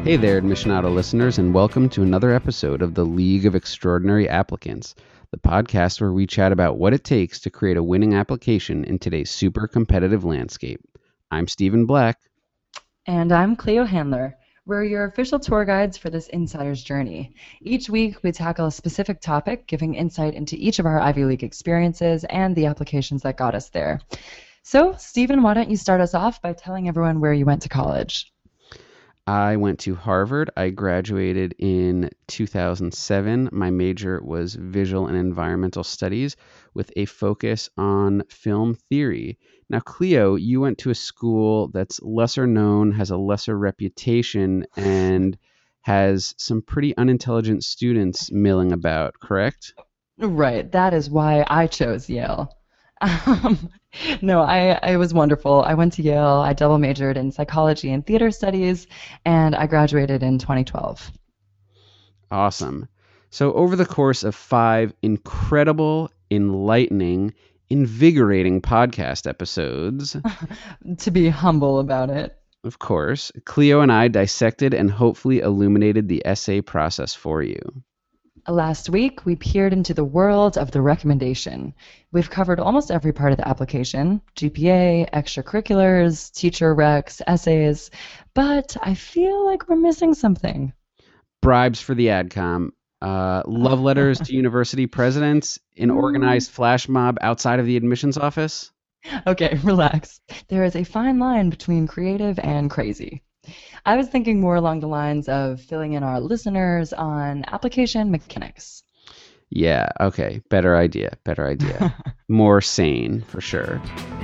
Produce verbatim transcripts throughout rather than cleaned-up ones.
Hey there, Admissionato listeners, and welcome to another episode of the League of Extraordinary Applicants, the podcast where we chat about what it takes to create a winning application in today's super competitive landscape. I'm Stephen Black. And I'm Cleo Handler. We're your official tour guides for this insider's journey. Each week, we tackle a specific topic, giving insight into each of our Ivy League experiences and the applications that got us there. So, Stephen, why don't you start us off by telling everyone where you went to college? I went to Harvard. I graduated in two thousand seven. My major was Visual and Environmental Studies with a focus on film theory. Now, Cleo, you went to a school that's lesser known, has a lesser reputation, and has some pretty unintelligent students milling about, correct? Right, that is why I chose Yale. Um, no, I, I was wonderful. I went to Yale. I double majored in psychology and theater studies, and I graduated in twenty twelve. Awesome. So over the course of five incredible, enlightening, invigorating podcast episodes, To be humble about it. of course, Cleo and I dissected and hopefully illuminated the essay process for you. Last week, we peered into the world of the recommendation. We've covered almost every part of the application: G P A, extracurriculars, teacher recs, essays, but I feel like we're missing something. Bribes for the AdCom, uh, love letters to university presidents, an organized flash mob outside of the admissions office. Okay, relax. There is a fine line between creative and crazy. I was thinking more along the lines of filling in our listeners on application mechanics. Yeah, okay, better idea, better idea. More sane, for sure.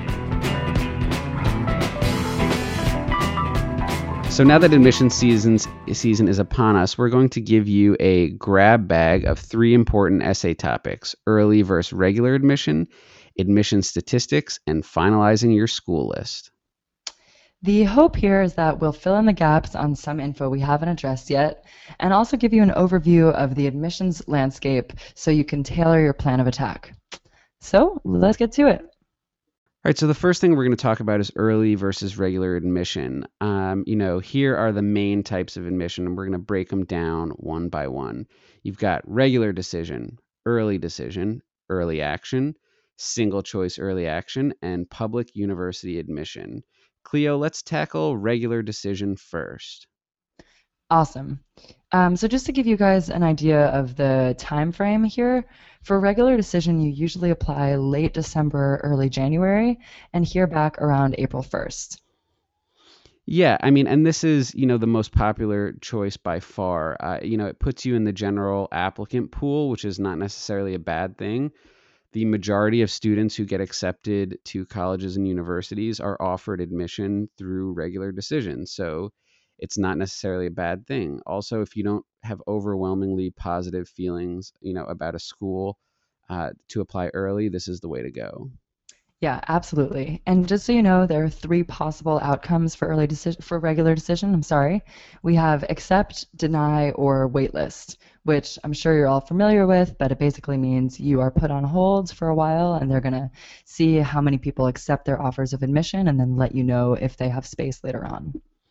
So now that admission seasons, season is upon us, we're going to give you a grab bag of three important essay topics: early versus regular admission, admission statistics, and finalizing your school list. The hope here is that we'll fill in the gaps on some info we haven't addressed yet, and also give you an overview of the admissions landscape so you can tailor your plan of attack. So let's get to it. All right, so the first thing we're going to talk about is early versus regular admission. Um, you know, here are the main types of admission, and we're going to break them down one by one. You've got regular decision, early decision, early action, single choice early action, and public university admission. Cleo, let's tackle regular decision first. Awesome. Um, so just to give you guys an idea of the time frame here, for regular decision, you usually apply late December, early January, and hear back around April first. Yeah, I mean, and this is, you know, the most popular choice by far. Uh, you know, it puts you in the general applicant pool, which is not necessarily a bad thing. The majority of students who get accepted to colleges and universities are offered admission through regular decision. So it's not necessarily a bad thing. Also, if you don't have overwhelmingly positive feelings, you know, about a school, uh, to apply early, this is the way to go. Yeah, absolutely. And just so you know, there are three possible outcomes for early decision for regular decision. I'm sorry. We have accept, deny, or waitlist, which I'm sure you're all familiar with, but it basically means you are put on hold for a while and they're going to see how many people accept their offers of admission and then let you know if they have space later on.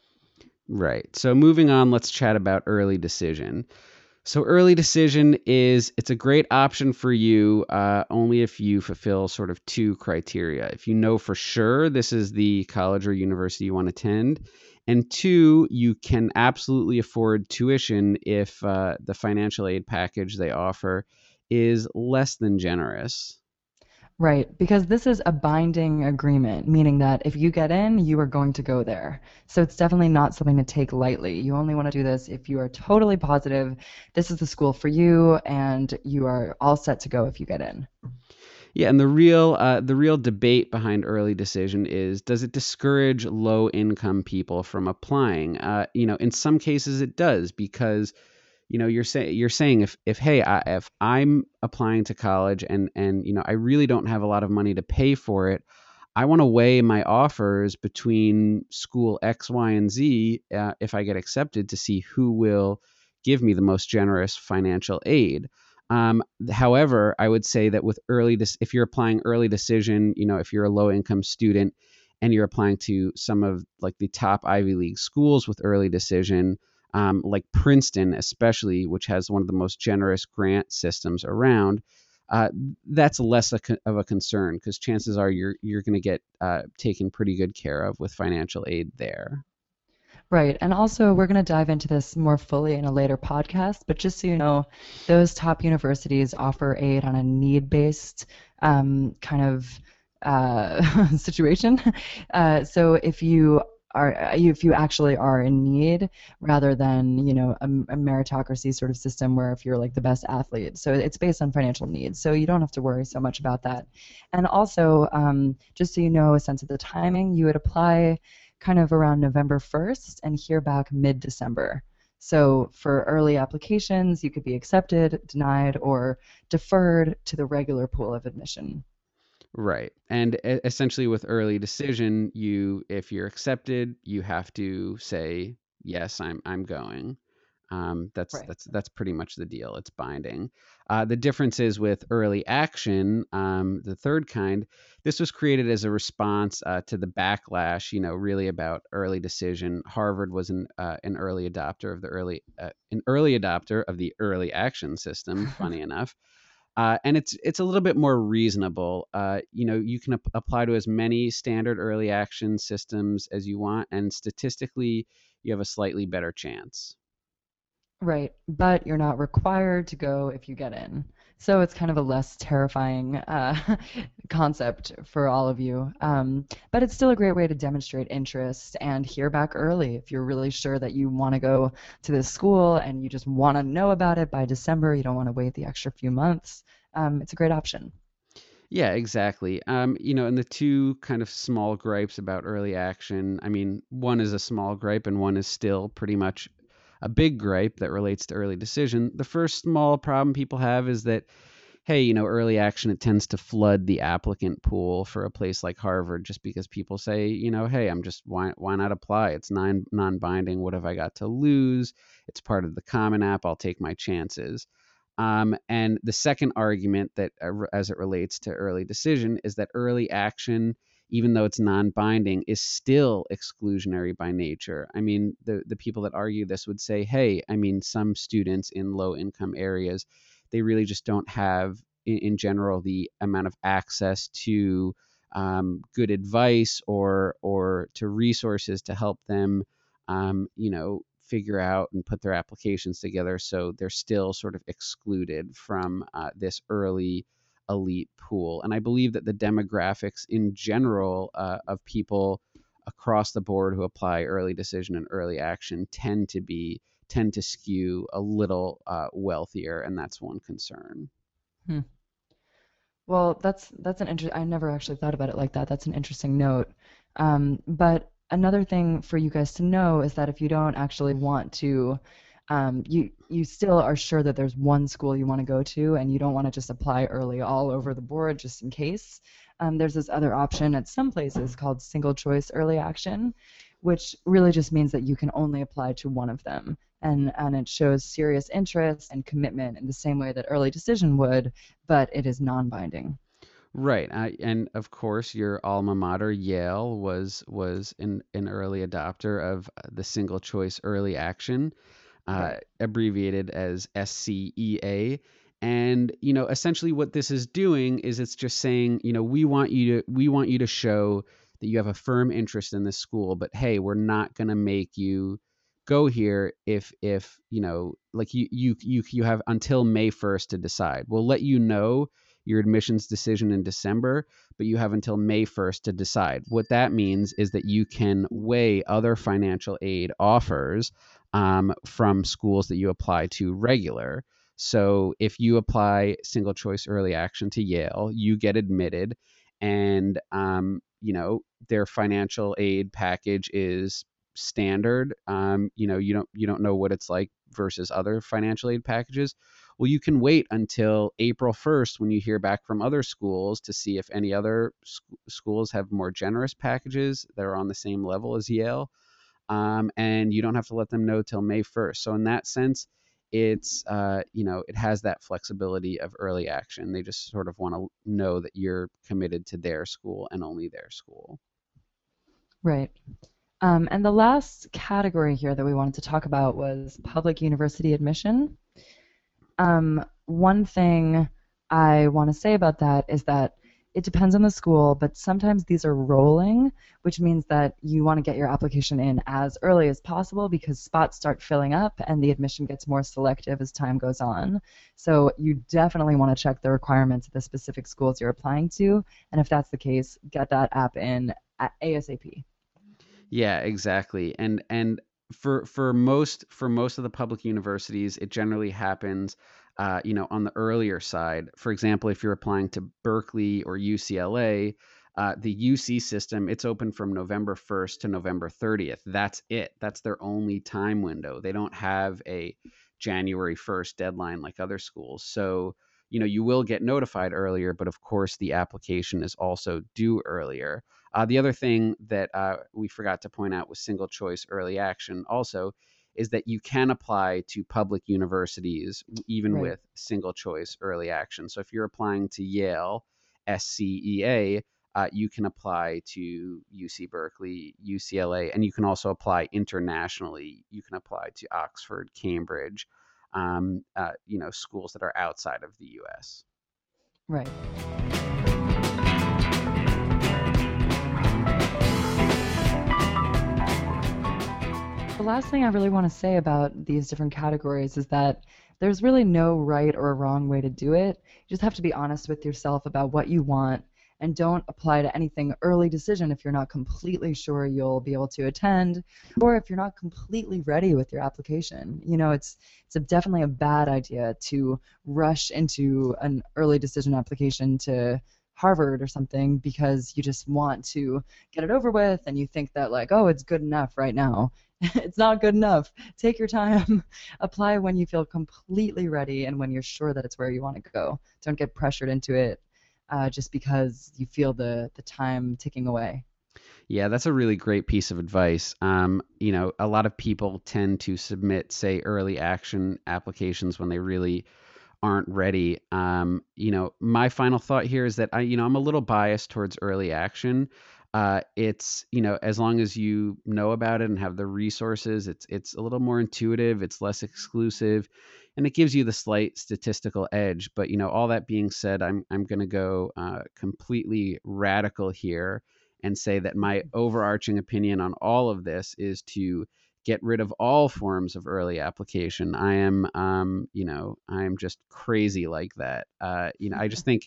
Right. So moving on, let's chat about early decision. So early decision is, it's a great option for you uh, only if you fulfill sort of two criteria. If you know for sure this is the college or university you want to attend, and two, you can absolutely afford tuition if uh, the financial aid package they offer is less than generous. Right, because this is a binding agreement, meaning that if you get in, you are going to go there. So it's definitely not something to take lightly. You only want to do this if you are totally positive this is the school for you and you are all set to go if you get in. Yeah, and the real uh, the real debate behind early decision is, does it discourage low income people from applying? Uh, you know, in some cases it does, because you know you're saying you're saying if if hey I, if I'm applying to college and and you know I really don't have a lot of money to pay for it, I want to weigh my offers between school X, Y, and Z uh, if I get accepted, to see who will give me the most generous financial aid. Um, however, I would say that with early, dis- if you're applying early decision, you know, if you're a low income student and you're applying to some of like the top Ivy League schools with early decision, um, like Princeton, especially, which has one of the most generous grant systems around, uh, that's less a, of a concern because chances are you're you're going to get uh, taken pretty good care of with financial aid there. Right. And also, we're going to dive into this more fully in a later podcast. But just so you know, those top universities offer aid on a need-based um, kind of uh, situation. Uh, so if you are, uh, if you actually are in need, rather than, you know, a, a meritocracy sort of system where if you're like the best athlete. So it's based on financial needs. So you don't have to worry so much about that. And also, um, just so you know, a sense of the timing, you would apply kind of around November first and hear back mid-December. So for early applications, you could be accepted, denied, or deferred to the regular pool of admission. Right. And e- essentially with early decision, you if you're accepted, you have to say, yes, I'm I'm going. Um, that's Right. that's that's pretty much the deal. It's binding. Uh, the difference is with early action, um, the third kind. This was created as a response uh, to the backlash, you know, really about early decision. Harvard was an uh, an early adopter of the early uh, an early adopter of the early action system. Funny enough, uh, and it's it's a little bit more reasonable. Uh, you know, you can ap- apply to as many standard early action systems as you want, and statistically, you have a slightly better chance. Right, but you're not required to go if you get in. So it's kind of a less terrifying uh, concept for all of you. Um, but it's still a great way to demonstrate interest and hear back early if you're really sure that you want to go to this school and you just want to know about it by December. You don't want to wait the extra few months. Um, it's a great option. Yeah, exactly. Um, you know, and the two kind of small gripes about early action. I mean, one is a small gripe, and one is still pretty much a big gripe that relates to early decision. The first small problem people have is that hey, you know, early action, it tends to flood the applicant pool for a place like Harvard just because people say, you know, hey, I'm just, why, why not apply? It's non, non-binding. What have I got to lose? It's part of the Common App. I'll take my chances. Um, and the second argument that, uh, as it relates to early decision, is that early action, even though it's non-binding, is still exclusionary by nature. I mean, the the people that argue this would say, hey, I mean, some students in low-income areas, they really just don't have, in, in general, the amount of access to um, good advice or or to resources to help them, um, you know, figure out and put their applications together. So they're still sort of excluded from uh, this early elite pool. And I believe that the demographics in general uh, of people across the board who apply early decision and early action tend to be tend to skew a little uh, wealthier, and that's one concern. Hmm. Well, that's that's an inter I never actually thought about it like that. That's an interesting note. Um, but another thing for you guys to know is that if you don't actually want to, um, you you still are sure that there's one school you want to go to, and you don't want to just apply early all over the board just in case. Um, there's this other option at some places called single choice early action, which really just means that you can only apply to one of them. And, and it shows serious interest and commitment in the same way that early decision would, but it is non-binding. Right, uh, and of course, your alma mater, Yale, was was an an early adopter of uh, the single choice early action, uh, Right. abbreviated as S C E A. And you know, essentially, what this is doing is it's just saying, you know, we want you to we want you to show that you have a firm interest in this school, but hey, we're not going to make you go here if if you know, like you you you you have until May first to decide. We'll let you know your admissions decision in December, but you have until May first to decide. What that means is that you can weigh other financial aid offers um, from schools that you apply to regular. So if you apply single choice early action to Yale, you get admitted, and um, you know their financial aid package is standard. Um, you know you don't you don't know what it's like versus other financial aid packages. Well, you can wait until April first when you hear back from other schools to see if any other sc- schools have more generous packages that are on the same level as Yale. Um, and you don't have to let them know till May first. So in that sense, it's uh, you know it has that flexibility of early action. They just sort of want to know that you're committed to their school and only their school. Right. Um, and the last category here that we wanted to talk about was public university admission. Um, one thing I want to say about that is that it depends on the school, but sometimes these are rolling, which means that you want to get your application in as early as possible because spots start filling up and the admission gets more selective as time goes on. So you definitely want to check the requirements of the specific schools you're applying to, and if that's the case, get that app in at ASAP. Yeah, exactly. And and for for most for most of the public universities, it generally happens, uh, you know, on the earlier side. For example, if you're applying to Berkeley or U C L A, uh, the U C system, it's open from November first to November thirtieth. That's it. That's their only time window. They don't have a January first deadline like other schools. So, you know, you will get notified earlier, but of course the application is also due earlier. Uh, the other thing that uh, we forgot to point out with single choice early action also is that you can apply to public universities even Right. with single choice early action. So if you're applying to Yale, S C E A, uh, you can apply to U C Berkeley, U C L A, and you can also apply internationally. You can apply to Oxford, Cambridge, um, uh, you know, schools that are outside of the U S. Right. The last thing I really want to say about these different categories is that there's really no right or wrong way to do it. You just have to be honest with yourself about what you want and don't apply to anything early decision if you're not completely sure you'll be able to attend or if you're not completely ready with your application. You know, it's it's a, definitely a bad idea to rush into an early decision application to Harvard or something because you just want to get it over with and you think that like, oh, it's good enough right now. It's not good enough. Take your time. Apply when you feel completely ready and when you're sure that it's where you want to go. Don't get pressured into it uh, just because you feel the the time ticking away. Yeah, that's a really great piece of advice. Um, you know, a lot of people tend to submit, say, early action applications when they really aren't ready. Um, you know, my final thought here is that I, you know, I'm a little biased towards early action. Uh, it's, you know, as long as you know about it and have the resources, it's it's a little more intuitive, it's less exclusive, and it gives you the slight statistical edge. But you know, all that being said, I'm I'm going to go uh, completely radical here and say that my overarching opinion on all of this is to get rid of all forms of early application. I am, um, you know, I am just crazy like that. Uh, you know, I just think,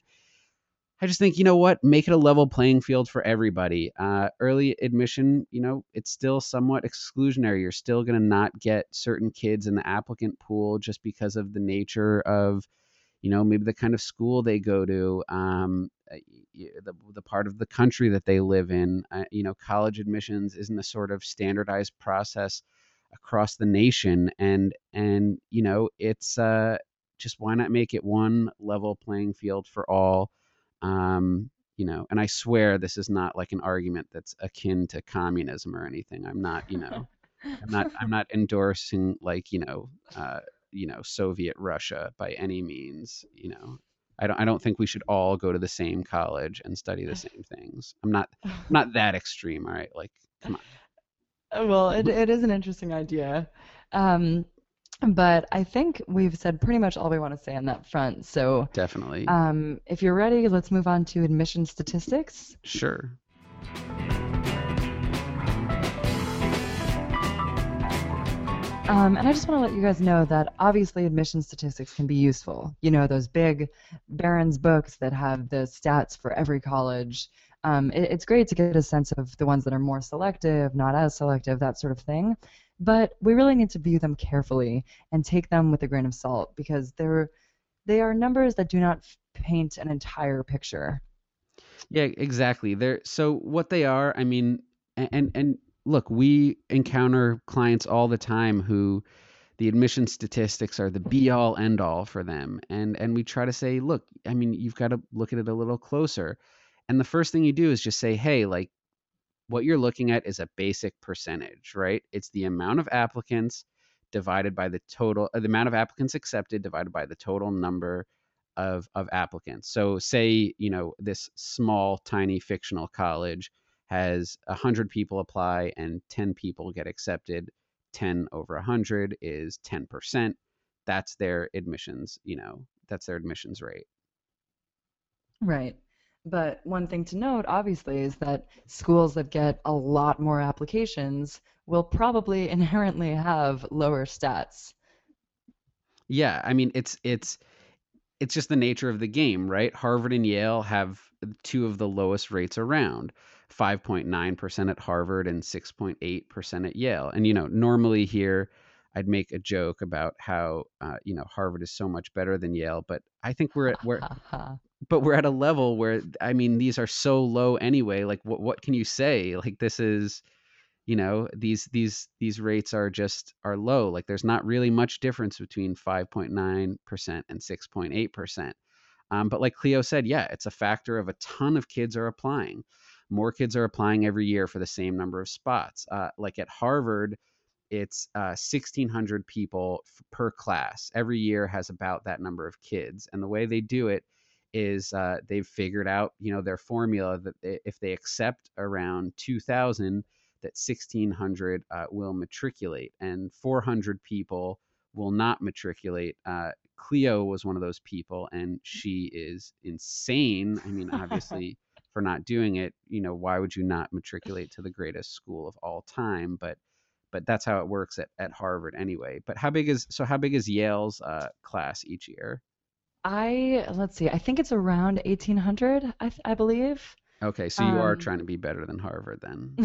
I just think, you know what, make it a level playing field for everybody. Uh, early admission, you know, it's still somewhat exclusionary. You're still going to not get certain kids in the applicant pool just because of the nature of, you know, maybe the kind of school they go to, um, uh, the, the part of the country that they live in. Uh, you know, college admissions isn't a sort of standardized process across the nation. And, and, you know, it's uh, just why not make it one level playing field for all? Um, you know, and I swear this is not like an argument that's akin to communism or anything. I'm not, you know, I'm not I'm not endorsing like, you know, uh, you know, Soviet Russia by any means, you know. I don't I don't think we should all go to the same college and study the same things. I'm not I'm not that extreme, all right? Like, come Well, it, on. it is an interesting idea. Um, but I think we've said pretty much all we want to say on that front. So Definitely. um, if you're ready, let's move on to admission statistics. Sure. Um, and I just want to let you guys know that obviously admission statistics can be useful. You know, those big Barron's books that have the stats for every college. Um, it, it's great to get a sense of the ones that are more selective, not as selective, that sort of thing. But we really need to view them carefully and take them with a grain of salt because they're they are numbers that do not f- paint an entire picture. Yeah, exactly. They're so what they are, I mean, a- and and look, we encounter clients all the time who the admission statistics are the be all end all for them. And and we try to say, look, I mean, you've got to look at it a little closer. And the first thing you do is just say, hey, like what you're looking at is a basic percentage, right? It's the amount of applicants divided by the total, uh, the amount of applicants accepted divided by the total number of of applicants. So say, you know, this small, tiny fictional college has one hundred people apply and ten people get accepted, ten over one hundred is ten percent. That's their admissions, you know, that's their admissions rate. Right. But one thing to note, obviously, is that schools that get a lot more applications will probably inherently have lower stats. Yeah, I mean, it's it's it's just the nature of the game, right? Harvard and Yale have two of the lowest rates around, five point nine percent at Harvard and six point eight percent at Yale. And, you know, normally here I'd make a joke about how, uh, you know, Harvard is so much better than Yale, but I think we're Ha at, we're, ha ha. but we're at a level where, I mean, these are so low anyway. Like, what, what can you say? Like, this is, you know, these these these rates are just are low. Like, there's not really much difference between five point nine percent and six point eight percent. Um, but like Cleo said, yeah, it's a factor of a ton of kids are applying. More kids are applying every year for the same number of spots. Uh, like at Harvard, it's uh, sixteen hundred people f- per class. Every year has about that number of kids. And the way they do it is uh, they've figured out, you know, their formula that they, if they accept around two thousand, that sixteen hundred uh, will matriculate and four hundred people will not matriculate. Uh, Cleo was one of those people, and she is insane. I mean, obviously, for not doing it, you know, why would you not matriculate to the greatest school of all time? But but that's how it works at, at Harvard anyway. But how big is so how big is Yale's uh, class each year? I, let's see, I think it's around eighteen hundred, I, th- I believe. Okay, so you are Um, trying to be better than Harvard then.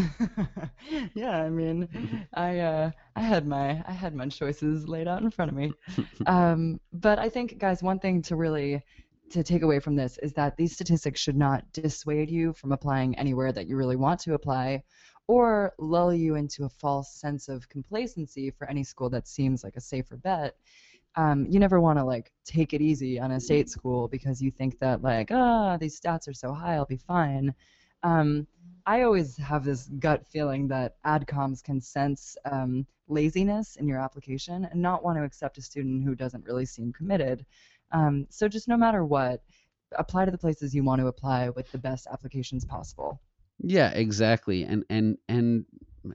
yeah, I mean, I uh, I had my I had my choices laid out in front of me. Um, but I think, guys, one thing to really to take away from this is that these statistics should not dissuade you from applying anywhere that you really want to apply, or lull you into a false sense of complacency for any school that seems like a safer bet. Um, you never want to like take it easy on a state school because you think that like, ah, these stats are so high, I'll be fine. Um, I always have this gut feeling that adcoms can sense um, laziness in your application and not want to accept a student who doesn't really seem committed. Um, so just no matter what, apply to the places you want to apply with the best applications possible. Yeah, exactly. And and and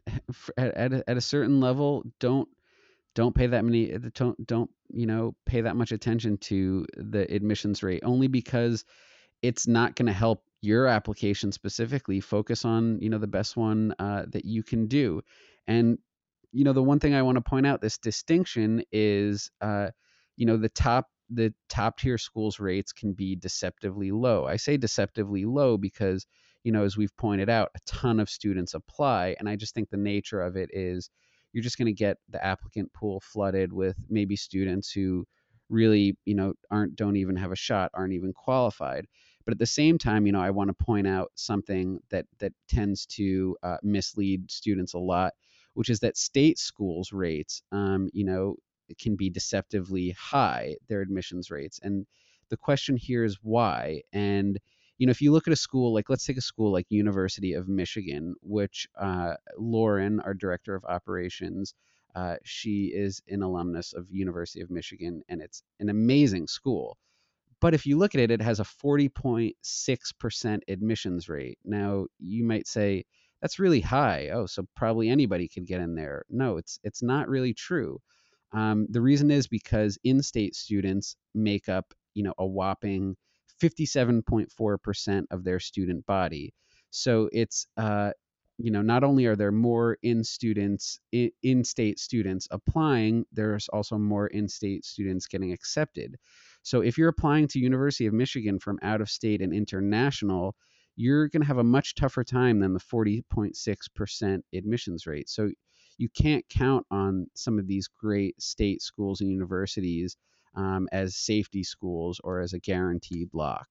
f- at at a, at a certain level, don't don't pay that many don't don't you know pay that much attention to the admissions rate, only because it's not going to help your application specifically. Focus on, you know, the best one uh, that you can do. And, you know, the one thing I want to point out, this distinction is, uh, you know, the top the top tier schools rates can be deceptively low. I say deceptively low because, you know, as we've pointed out, a ton of students apply. And I just think the nature of it is you're just going to get the applicant pool flooded with maybe students who really, you know, aren't don't even have a shot, aren't even qualified. But at the same time, you know, I want to point out something that that tends to uh, mislead students a lot, which is that state schools rates, um, you know, can be deceptively high, their admissions rates. And the question here is why. And you know, if you look at a school like, let's take a school like University of Michigan, which uh, Lauren, our director of operations, uh, she is an alumnus of University of Michigan, and it's an amazing school. But if you look at it, it has a forty point six percent admissions rate. Now, you might say, that's really high. Oh, so probably anybody could get in there. No, it's it's not really true. Um, the reason is because in-state students make up, you know, a whopping fifty-seven point four percent of their student body. So it's, uh, you know, not only are there more in students, in, in-state students applying, there's also more in-state students getting accepted. So if you're applying to University of Michigan from out of state and international, you're going to have a much tougher time than the forty point six percent admissions rate. So you can't count on some of these great state schools and universities um, as safety schools or as a guaranteed lock.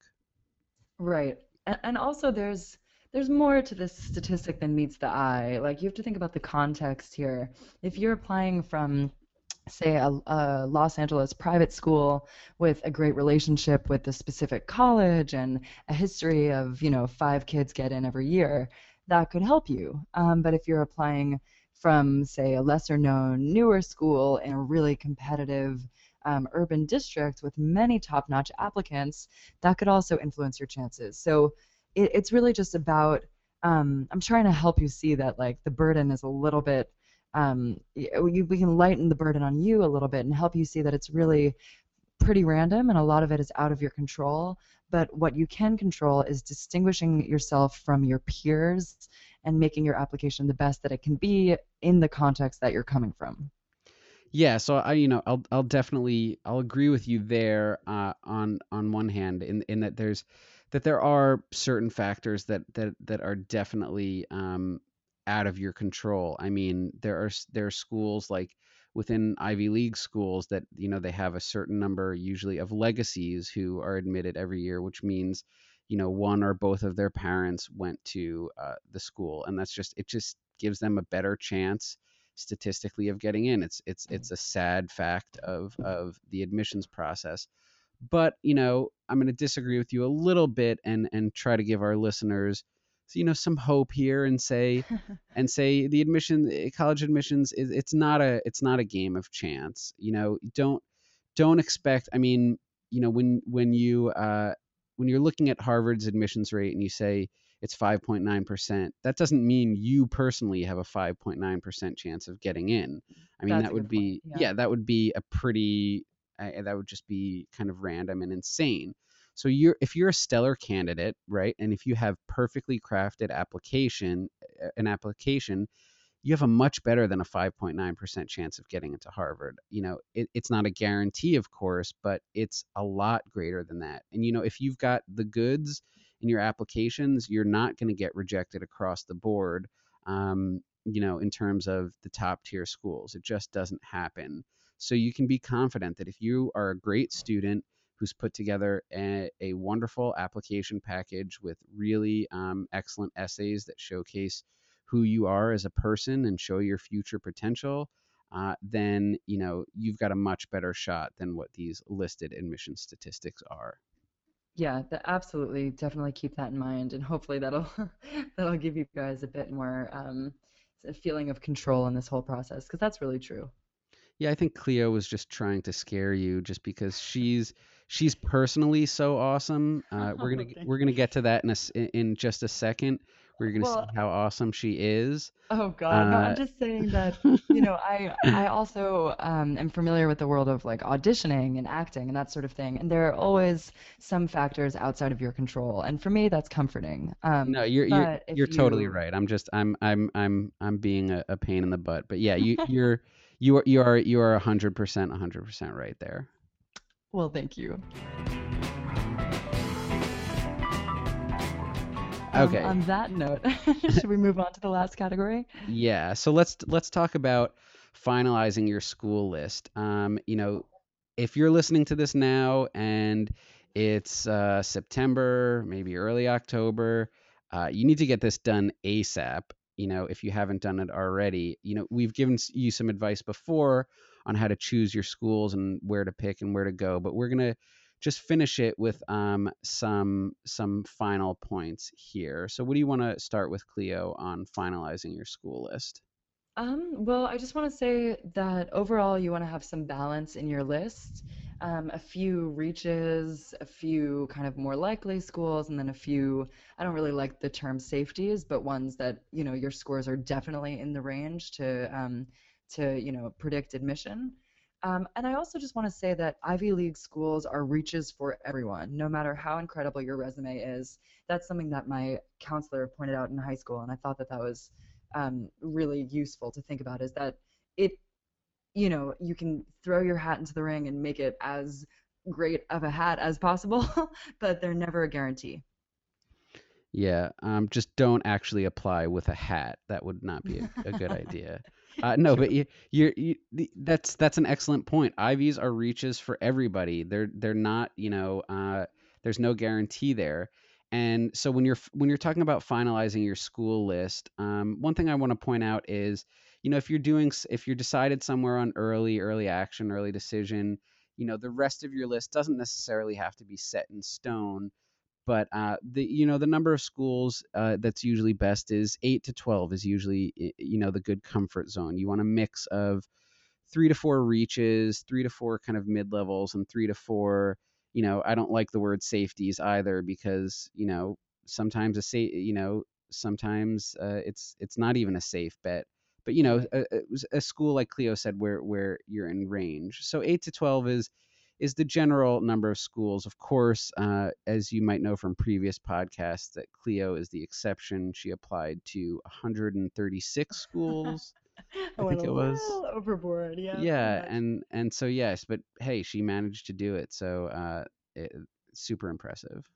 Right. And, and also there's there's more to this statistic than meets the eye. Like you have to think about the context here. If you're applying from say a, a Los Angeles private school with a great relationship with a specific college and a history of, you know, five kids get in every year, that could help you. Um, but if you're applying from, say, a lesser known, newer school in a really competitive um, urban district with many top-notch applicants, that could also influence your chances. So it, it's really just about um, I'm trying to help you see that like the burden is a little bit um, y- we we can lighten the burden on you a little bit and help you see that it's really pretty random and a lot of it is out of your control. But what you can control is distinguishing yourself from your peers and making your application the best that it can be in the context that you're coming from. Yeah, so I, you know, I'll I'll definitely I'll agree with you there, uh, on on one hand, in in that there's that there are certain factors that that that are definitely, um, out of your control. I mean, there are s- there are schools like within Ivy League schools that, you know, they have a certain number usually of legacies who are admitted every year, which means, you know, one or both of their parents went to, uh, the school, and that's just it just gives them a better chance statistically of getting in. It's it's it's a sad fact of of the admissions process. But, you know, I'm going to disagree with you a little bit and and try to give our listeners, you know, some hope here and say and say the admission eh, college admissions is it's not a it's not a game of chance. You know, don't don't expect, I mean, you know, when when you uh when you're looking at Harvard's admissions rate and you say it's five point nine percent, that doesn't mean you personally have a five point nine percent chance of getting in. I mean, That's that a would good point. be, Yeah. yeah, that would be a pretty, uh, that would just be kind of random and insane. So you're if you're a stellar candidate, right? And if you have perfectly crafted application, uh, an application, you have a much better than a five point nine percent chance of getting into Harvard. You know, it, it's not a guarantee, of course, but it's a lot greater than that. And, you know, if you've got the goods in your applications, you're not going to get rejected across the board, um, you know, in terms of the top tier schools. It just doesn't happen. So you can be confident that if you are a great student who's put together a, a wonderful application package with really, um, excellent essays that showcase who you are as a person and show your future potential, uh, then, you know, you've got a much better shot than what these listed admission statistics are. Yeah, that absolutely, definitely keep that in mind, and hopefully that'll that'll give you guys a bit more um, a feeling of control in this whole process, because that's really true. Yeah, I think Cleo was just trying to scare you just because she's she's personally so awesome. Uh, we're gonna Oh, thank we're gonna get to that in a s in in just a second. We're gonna see Well, how awesome she is. oh God, no, I'm Uh, just saying that, you know, I I also um, am familiar with the world of like auditioning and acting and that sort of thing, and there are always some factors outside of your control, and for me, that's comforting. Um, no, you're you're but you're if totally you, right. I'm just I'm I'm I'm I'm being a, a pain in the butt. But yeah, you you're you are you are you are a hundred percent a hundred percent right there. well, thank you. Um, Okay. on that note, should we move on to the last category? Yeah. So let's let's talk about finalizing your school list. Um, you know, if you're listening to this now and it's, uh, September, maybe early October, uh, you need to get this done ASAP. You know, if you haven't done it already, you know, we've given s- you some advice before on how to choose your schools and where to pick and where to go, but we're gonna just finish it with, um, some some final points here. So, what do you want to start with, Cleo, on finalizing your school list? Um, well, I just want to say that overall, you want to have some balance in your list. Um, a few reaches, a few kind of more likely schools, and then a few, I don't really like the term safeties, but ones that, you know, your scores are definitely in the range to, um, to, you know, predict admission. Um, and I also just want to say that Ivy League schools are reaches for everyone, no matter how incredible your resume is. That's something that my counselor pointed out in high school, and I thought that that was um, really useful to think about is that it, you know, you can throw your hat into the ring and make it as great of a hat as possible, but they're never a guarantee. Yeah, um, just don't actually apply with a hat. That would not be a, a good idea. Uh, no, but True. you, you're, you, the- that's that's an excellent point. I Vs are reaches for everybody. They're they're not, you know, uh, there's no guarantee there. And so when you're f- when you're talking about finalizing your school list, um, one thing I want to point out is, you know, if you're doing s- if you're decided somewhere on early early action, early decision, you know, the rest of your list doesn't necessarily have to be set in stone, but uh, the you know the number of schools, uh, that's usually best is eight to twelve is usually, you know the good comfort zone. You want a mix of three to four reaches, three to four kind of mid levels, and three to four. You know, I don't like the word safeties either because, you know sometimes a sa- you know sometimes uh, it's it's not even a safe bet. But you know, Right. a, a a school like Cleo said, where where you're in range. So eight to twelve is is the general number of schools. Of course, uh, as you might know from previous podcasts, that Cleo is the exception. She applied to one hundred thirty-six schools, I I went think a it was. little overboard. Yeah, pretty Yeah, much. and and so yes, but hey, she managed to do it. So uh, it, super impressive.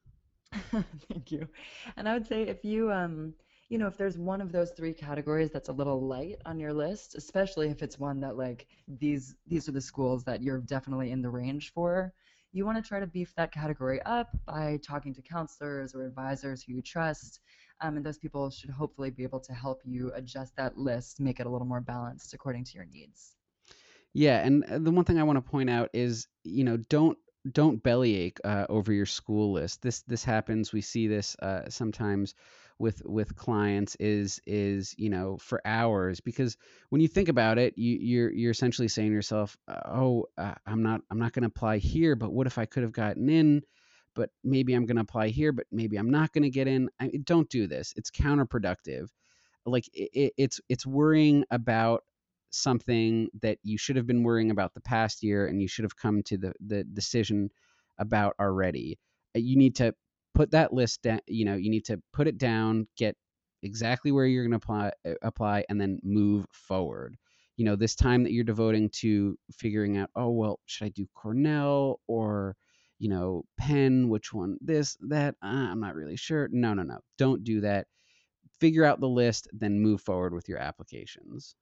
Thank you. And I would say if you um you know if there's one of those three categories that's a little light on your list, especially if it's one that like these these are the schools that you're definitely in the range for, you want to try to beef that category up by talking to counselors or advisors who you trust. Um, and those people should hopefully be able to help you adjust that list, make it a little more balanced according to your needs. Yeah, and uh, the one thing I want to point out is, you know, don't don't bellyache uh, over your school list. This this happens. We see this uh, sometimes with with clients. Is is you know for hours, because when you think about it, you, you're you're essentially saying to yourself, oh, uh, I'm not I'm not going to apply here, but what if I could have gotten in? But maybe I'm going to apply here, but maybe I'm not going to get in. I, don't do this. It's counterproductive. Like it, it's it's worrying about something that you should have been worrying about the past year, and you should have come to the the decision about already. Uh, you need to put that list down. You know, you need to put it down, get exactly where you're going to apply uh, apply and then move forward. You know, this time that you're devoting to figuring out, oh well, should I do Cornell or, you know, Penn, which one, this, that, uh, I'm not really sure. No, no, no, don't do that. Figure out the list, then move forward with your applications.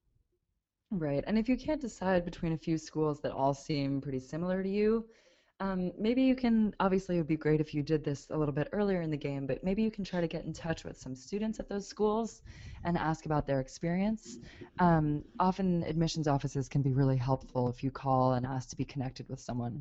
Right. And if you can't decide between a few schools that all seem pretty similar to you, um, maybe you can, obviously, it would be great if you did this a little bit earlier in the game, but maybe you can try to get in touch with some students at those schools and ask about their experience. Um, often, admissions offices can be really helpful if you call and ask to be connected with someone.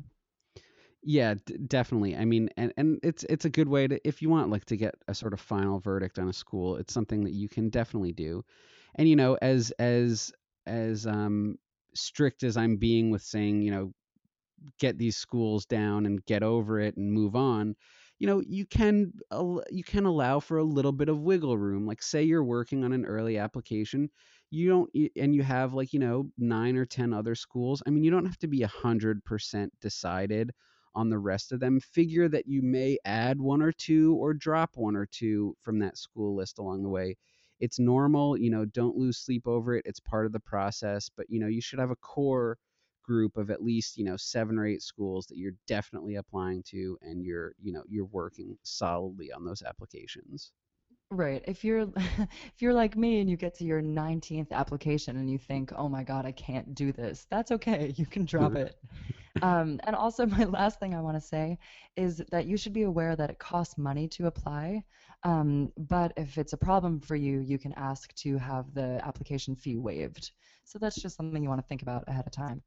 Yeah, d- definitely. I mean, and and it's it's a good way to, if you want like to get a sort of final verdict on a school, it's something that you can definitely do. And you know, as as as um strict as I'm being with saying, you know, get these schools down and get over it and move on, you know, you can you can allow for a little bit of wiggle room. Like say you're working on an early application, you don't, and you have like, you know, nine or ten other schools. I mean, you don't have to be a hundred percent decided on the rest of them. Figure that you may add one or two or drop one or two from that school list along the way. It's normal, you know, don't lose sleep over it. It's part of the process, but you know, you should have a core group of at least, you know, seven or eight schools that you're definitely applying to, and you're, you know, you're working solidly on those applications. Right. If you're if you're like me and you get to your nineteenth application and you think, "Oh my God, I can't do this." That's okay. You can drop it. Um, and also, my last thing I want to say is that you should be aware that it costs money to apply. Um, but if it's a problem for you, you can ask to have the application fee waived. So that's just something you want to think about ahead of time.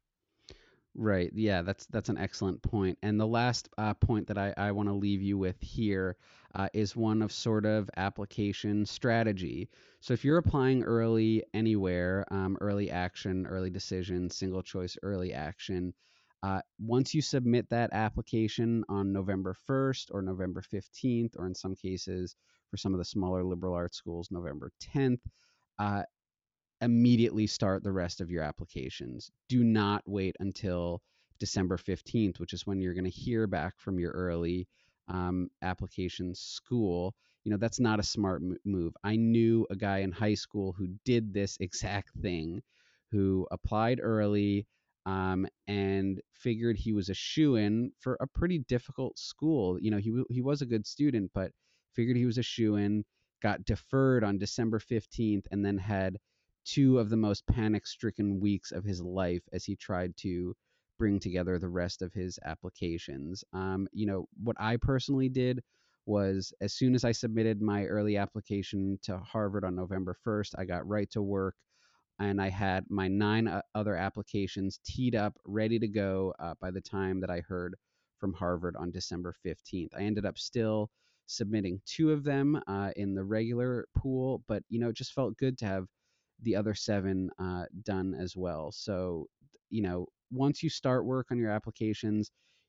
Right. Yeah, that's that's an excellent point. And the last uh, point that I, I want to leave you with here uh, is one of sort of application strategy. So if you're applying early anywhere, um, early action, early decision, single choice, early action, uh, once you submit that application on November first or November fifteenth, or in some cases for some of the smaller liberal arts schools, November tenth, uh, immediately start the rest of your applications. Do not wait until December fifteenth, which is when you're going to hear back from your early um, application school. You know, that's not a smart move. I knew a guy in high school who did this exact thing, who applied early um, and figured he was a shoe-in for a pretty difficult school. You know, he, he was a good student, but figured he was a shoe-in, got deferred on December fifteenth, and then had two of the most panic stricken weeks of his life as he tried to bring together the rest of his applications. Um, you know, what I personally did was as soon as I submitted my early application to Harvard on November first, I got right to work, and I had my nine uh, other applications teed up, ready to go uh, by the time that I heard from Harvard on December fifteenth. I ended up still submitting two of them uh, in the regular pool, but you know, it just felt good to have the other seven uh, done as well. So, you know, once you start work on your applications,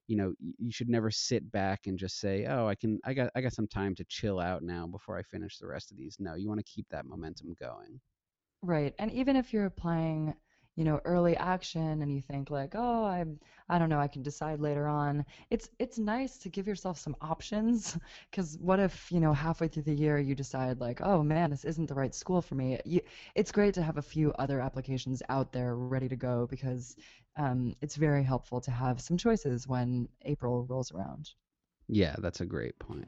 you know, you should never sit back and just say, oh, I can, I got, I got some time to chill out now before I finish the rest of these. No, you want to keep that momentum going. Right. And even if you're applying, you know, early action and you think like, oh, I'm, I don't know, I can decide later on. It's it's nice to give yourself some options because what if, you know, halfway through the year you decide like, oh man, this isn't the right school for me. You, it's great to have a few other applications out there ready to go because um, it's very helpful to have some choices when April rolls around. Yeah, that's a great point.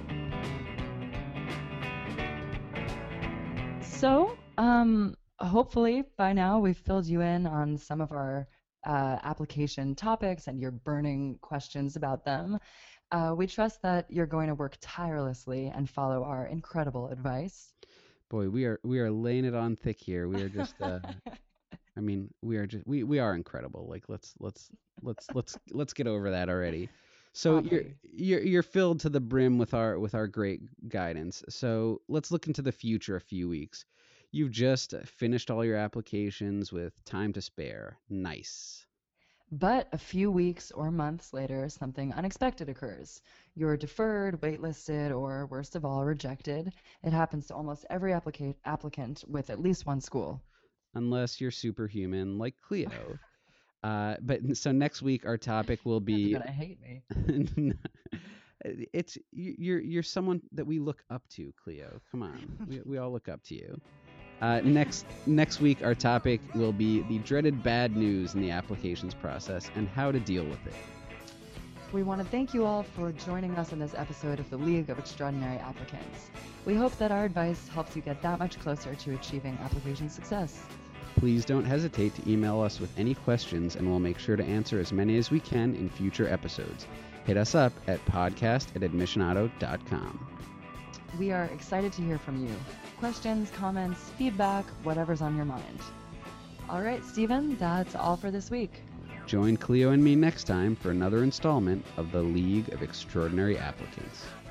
So, um, hopefully by now we've filled you in on some of our uh, application topics and your burning questions about them. Uh, we trust that you're going to work tirelessly and follow our incredible advice. Boy, we are we are laying it on thick here. We are just uh I mean, we are just we we are incredible. Like let's let's let's let's let's get over that already. So you're Aubrey. you're you're filled to the brim with our with our great guidance. So let's look into the future a few weeks. You've just finished all your applications with time to spare. Nice. But a few weeks or months later, something unexpected occurs. You're deferred, waitlisted, or worst of all, rejected. It happens to almost every applica- applicant with at least one school. Unless you're superhuman like Cleo. Uh, but so next week our topic will That's be gonna hate me. it's you're you're someone that we look up to, Cleo. Come on, we we all look up to you. Uh, next next week our topic will be the dreaded bad news in the applications process and how to deal with it. We want to thank you all for joining us in this episode of the League of Extraordinary Applicants. We hope that our advice helps you get that much closer to achieving application success. Please don't hesitate to email us with any questions, and we'll make sure to answer as many as we can in future episodes. Hit us up at podcast at admissionauto dot com. We are excited to hear from you. Questions, comments, feedback, whatever's on your mind. All right, Stephen, that's all for this week. Join Cleo and me next time for another installment of the League of Extraordinary Applicants.